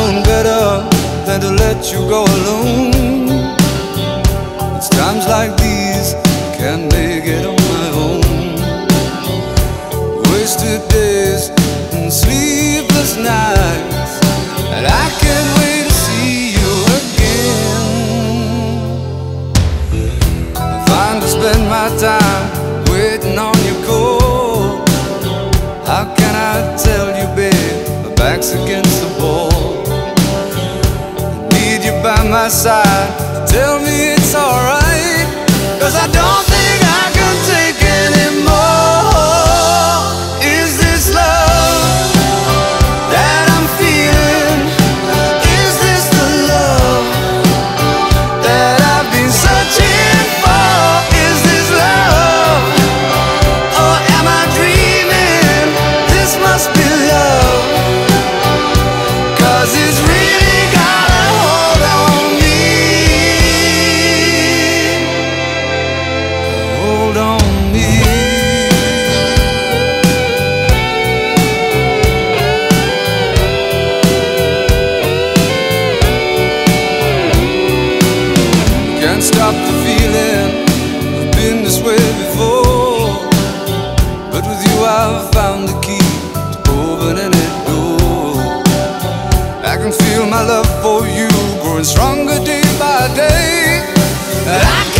known better than to let you go alone. It's times like these I can't make it on my own. Wasted days and sleepless nights, and I can't wait to see you again. I find to spend my time waiting on your call. How can I tell you, babe, my back's against the wall. I need you by my side to tell me it's alright, 'cause I don't think I can take anymore. Is this love that I'm feeling? Is this the love that I've been searching for? Is this love, or am I dreaming? This must be love, 'cause it's really got a hold on me. Hold on me. Can't stop the feeling, I've been this way before, but with you I've found the key to open any door. I can feel my love for you growing stronger day by day, and I